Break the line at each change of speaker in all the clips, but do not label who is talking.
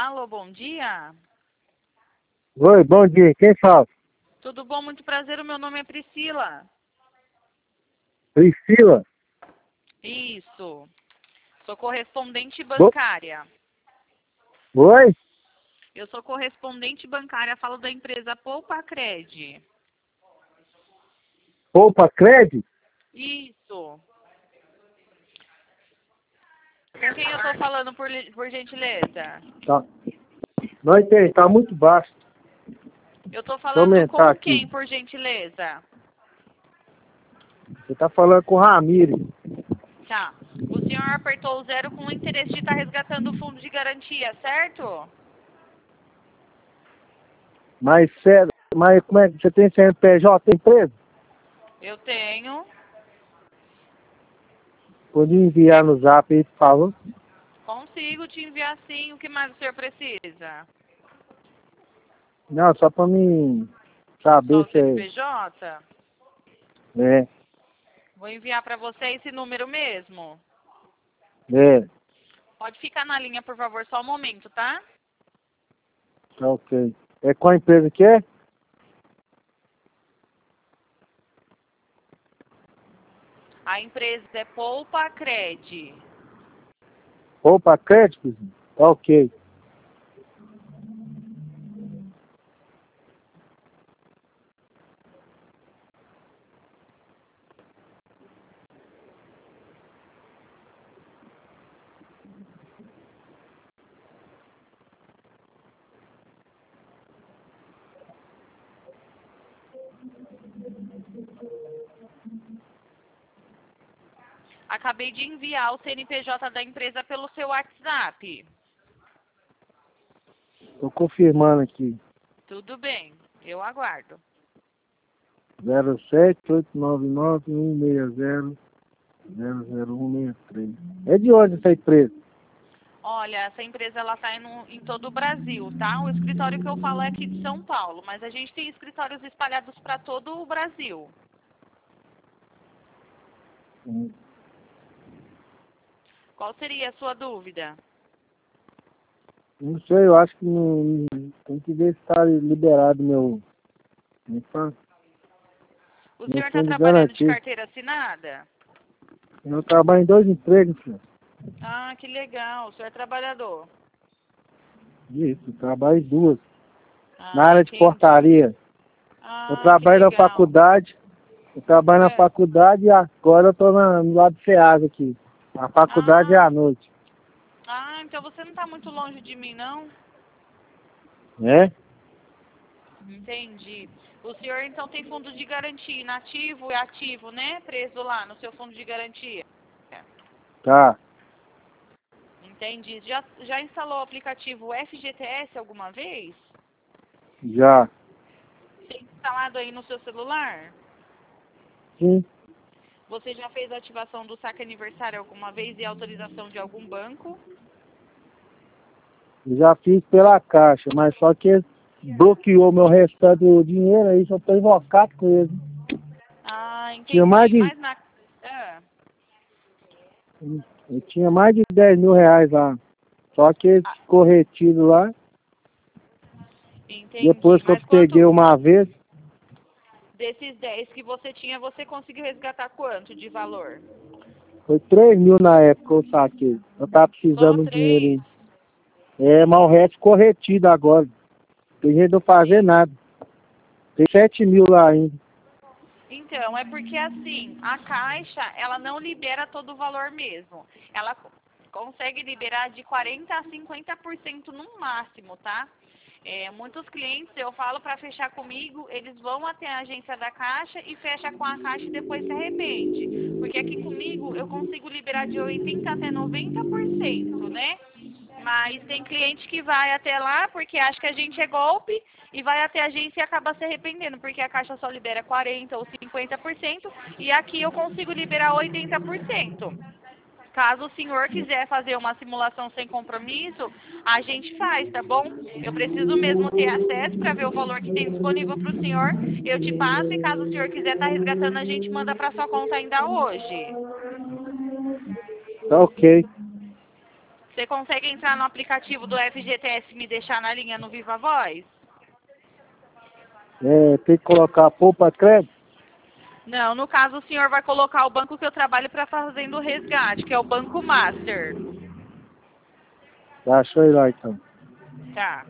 Alô, bom dia.
Oi, bom dia. Quem fala?
Tudo bom? Muito prazer. O meu nome é Priscila.
Priscila?
Isso. Sou correspondente
Bo-
bancária.
Oi?
Eu sou correspondente bancária. Falo da empresa Poupa Cred.
Poupa Crédito?
Isso. Com quem eu tô falando, por gentileza?
Tá. Não entendi, tá muito baixo.
Eu tô
Deixa eu
falando
aumentar
com
aqui.
quem, por gentileza?
Você tá falando com o Ramires.
Tá. O senhor apertou o 0 com o interesse de estar resgatando o fundo de garantia, certo?
Mas sério, mas como é que você tem CNPJ da empresa?
Eu tenho.
Pode enviar no zap aí, por favor.
Consigo te enviar sim. O que mais o senhor precisa?
Não, só pra mim
Só
saber
o
se
CNPJ?
é.
Vou enviar para você esse número mesmo.
É,
Pode ficar na linha, por favor, só um momento, tá?
tá ok. É qual empresa que é?
A empresa é Poupa Cred.
Poupa Crédito? Tá ok.
Acabei de enviar o CNPJ da empresa pelo seu WhatsApp.
Tô confirmando aqui.
Tudo bem, eu aguardo.
07-899-160-00163. É de onde essa empresa?
Olha, essa empresa ela está em todo o Brasil, tá? O escritório que eu falo é aqui de São Paulo, mas a gente tem escritórios espalhados para todo o Brasil. Qual seria a sua dúvida?
Não sei, eu acho que não, tem que ver se está liberado meu fundo
O senhor está
de
trabalhando de
garantia.
carteira assinada?
Eu trabalho em 2 empregos, filho.
Ah, que legal. O senhor é trabalhador.
Isso, eu trabalho em 2. Na
Ah,
área de
entendi.
portaria. Eu
Ah, que
trabalho na
legal.
faculdade. Eu trabalho na
É.
faculdade e agora eu estou no lado do SEASA aqui. A faculdade é
Ah,
à noite.
então você não está muito longe de mim, não?
Né?
Entendi. O senhor então tem fundo de garantia inativo e ativo, né? Preso lá no seu fundo de garantia.
Tá,
Entendi. Já instalou o aplicativo FGTS alguma vez?
já.
Tem instalado aí no seu celular?
Sim,
Você já fez a ativação do saque aniversário alguma vez e autorização de algum banco?
eu já fiz pela caixa, mas só que bloqueou meu restante do dinheiro aí, só estou invocado com ele.
Ah,
Tinha mais
entendi.
de
Mas na... Ah,
Eu tinha mais de 10 mil reais lá. Só que ele
ah,
ficou retido lá.
entendi.
Depois que eu
Mas
peguei
quanto
uma vez,
desses 10 que você tinha, você conseguiu resgatar quanto de valor?
foi 3 mil na época que eu saquei. Eu tava
Só
precisando de um
3?
dinheirinho. É, mas o resto ficou retido agora. Não tem jeito de eu fazer nada. Tem 7 mil lá ainda.
Então, é porque assim, a Caixa, ela não libera todo o valor mesmo. Ela consegue liberar de 40% a 50% no máximo, tá? Muitos clientes, eu falo para fechar comigo, eles vão até a agência da Caixa e fecha com a Caixa e depois se arrepende. Porque aqui comigo eu consigo liberar de 80% até 90%, né? Mas tem cliente que vai até lá porque acha que a gente é golpe e vai até a agência e acaba se arrependendo, porque a Caixa só libera 40% ou 50% e aqui eu consigo liberar 80%. Caso o senhor quiser fazer uma simulação sem compromisso, a gente faz, tá bom? Eu preciso mesmo ter acesso para ver o valor que tem disponível para o senhor. Eu te passo e caso o senhor quiser estar resgatando, a gente manda para sua conta ainda hoje.
Tá ok.
Você consegue entrar no aplicativo do FGTS e me deixar na linha no Viva Voz?
Tem que colocar poupa crédito?
Não, no caso o senhor vai colocar o banco que eu trabalho para fazendo o resgate, que é o Banco Master.
Tá, deixa eu ir lá então.
Tá.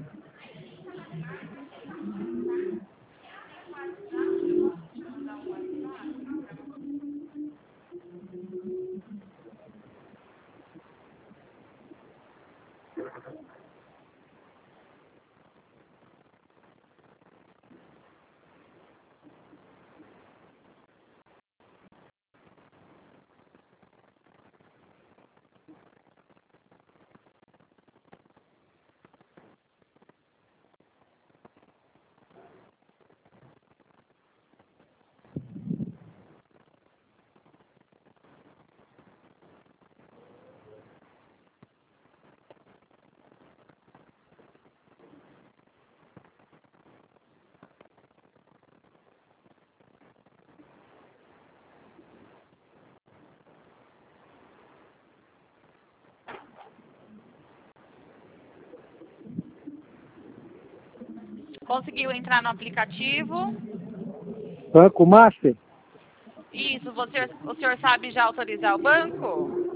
Conseguiu entrar no aplicativo?
Banco Master?
Isso, o senhor sabe já autorizar o banco?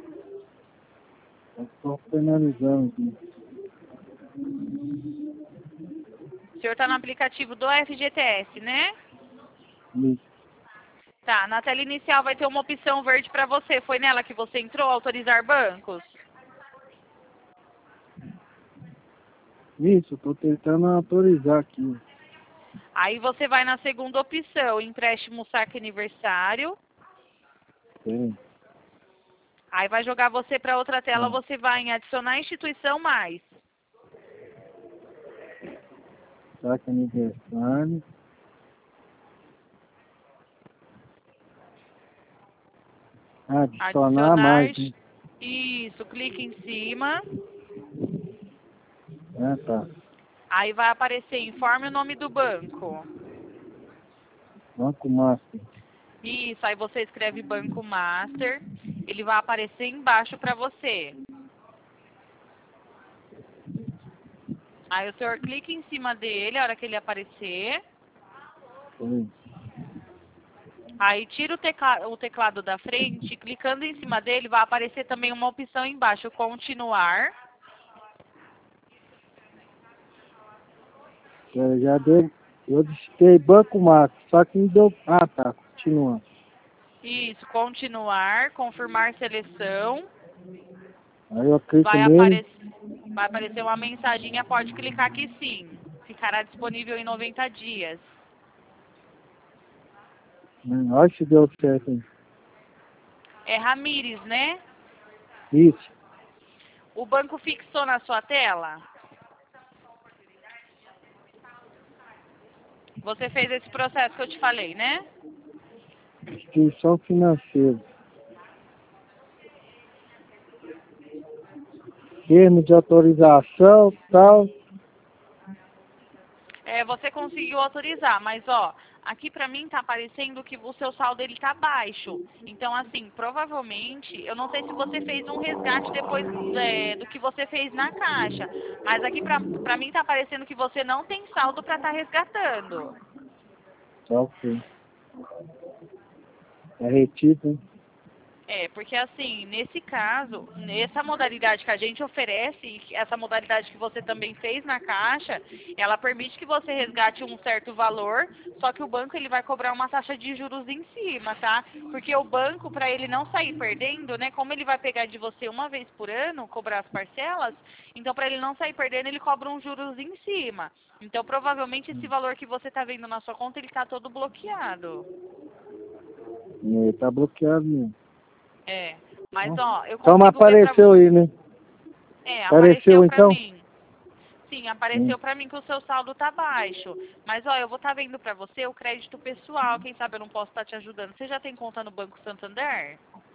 Estou finalizando aqui.
O senhor está no aplicativo do FGTS, né?
Isso.
Tá, na tela inicial vai ter uma opção verde para você. Foi nela que você entrou, autorizar bancos?
Isso, estou tentando autorizar aqui.
Aí você vai na segunda opção, empréstimo saque aniversário.
Tem.
Aí vai jogar você para outra tela, você vai em adicionar instituição mais.
Saque aniversário. Adicionar mais. Né?
Isso, clique em cima.
Tá.
Aí vai aparecer, informe o nome do banco.
Banco Master.
Isso, aí você escreve Banco Master. Ele vai aparecer embaixo para você. Aí o senhor clica em cima dele, a hora que ele aparecer.
Tem.
Aí tira o teclado da frente, clicando em cima dele, vai aparecer também uma opção embaixo, continuar.
Já deu. Eu digitei Banco Master, só que não deu. Ah, tá. Continua.
Isso, continuar, confirmar seleção.
Aí eu clico nele.
Vai aparecer uma mensaginha, pode clicar aqui sim. Ficará disponível em 90 dias.
Olha se deu certo aí.
É Ramires, né?
Isso.
O banco fixou na sua tela? Você fez esse processo que eu te falei, né?
Instituição financeira. Termo de autorização, tal.
Você conseguiu autorizar, mas ó, aqui pra mim tá aparecendo que o seu saldo ele tá baixo. Então assim, provavelmente, eu não sei se você fez um resgate depois do que você fez na caixa, mas aqui pra mim tá aparecendo que você não tem saldo pra estar resgatando.
Tá ok. É retido, hein?
Porque assim, nesse caso, nessa modalidade que a gente oferece, e essa modalidade que você também fez na caixa, ela permite que você resgate um certo valor, só que o banco ele vai cobrar uma taxa de juros em cima, tá? Porque o banco, para ele não sair perdendo, né, como ele vai pegar de você uma vez por ano, cobrar as parcelas, então para ele não sair perdendo, ele cobra uns juros em cima. Então provavelmente esse valor que você está vendo na sua conta, ele está todo bloqueado.
Tá bloqueado mesmo.
Mas ó, eu
Então
consigo
apareceu aí, né?
apareceu pra
então?
mim. Sim, apareceu pra mim que o seu saldo tá baixo. Mas ó, eu vou estar vendo pra você o crédito pessoal, quem sabe eu não posso estar te ajudando. Você já tem conta no Banco Santander?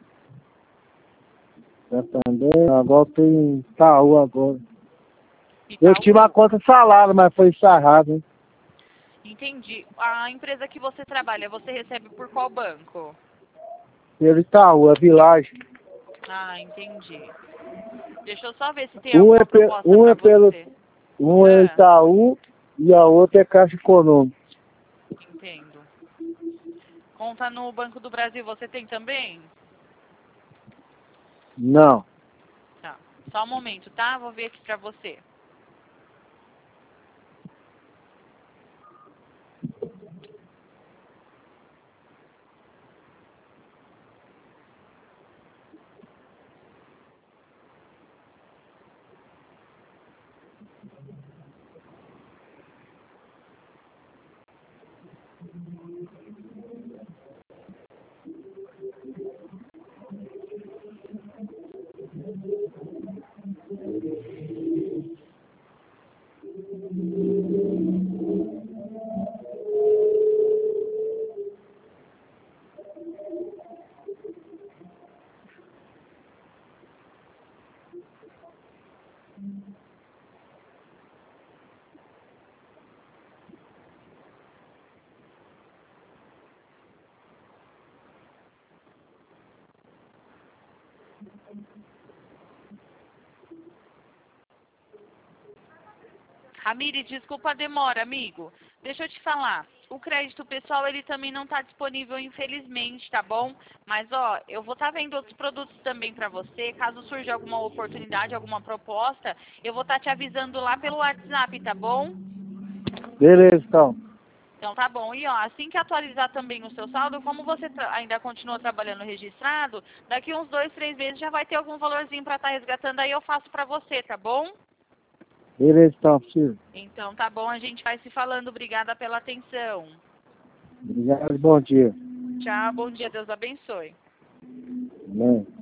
Santander, agora tem Itaú agora. Eu
Itaú?
tive uma conta salário, mas foi encerrado, hein?
Entendi. A empresa que você trabalha, você recebe por qual banco?
Pelo Itaú, a Village.
Ah, entendi. Deixa eu só ver se tem
Um
alguma
é,
proposta
um é
para
pelo
você.
um é Itaú e a outra é Caixa Econômica.
Entendo. Conta no Banco do Brasil, você tem também?
Não.
Tá. Só um momento, tá? Vou ver aqui pra você. Ramires, desculpa a demora, amigo. Deixa eu te falar. O crédito pessoal, ele também não está disponível, infelizmente, tá bom? Mas, ó, eu vou estar vendo outros produtos também para você. Caso surja alguma oportunidade, alguma proposta, eu vou estar te avisando lá pelo WhatsApp, tá bom?
Beleza, então.
Então tá bom. E ó, assim que atualizar também o seu saldo, como você ainda continua trabalhando registrado, daqui uns 2, 3 meses já vai ter algum valorzinho para estar resgatando, aí eu faço para você, tá bom?
Beleza, então, filho.
Então tá bom, a gente vai se falando. Obrigada pela atenção.
Obrigado, bom dia.
Tchau, bom dia, Deus abençoe.
Amém.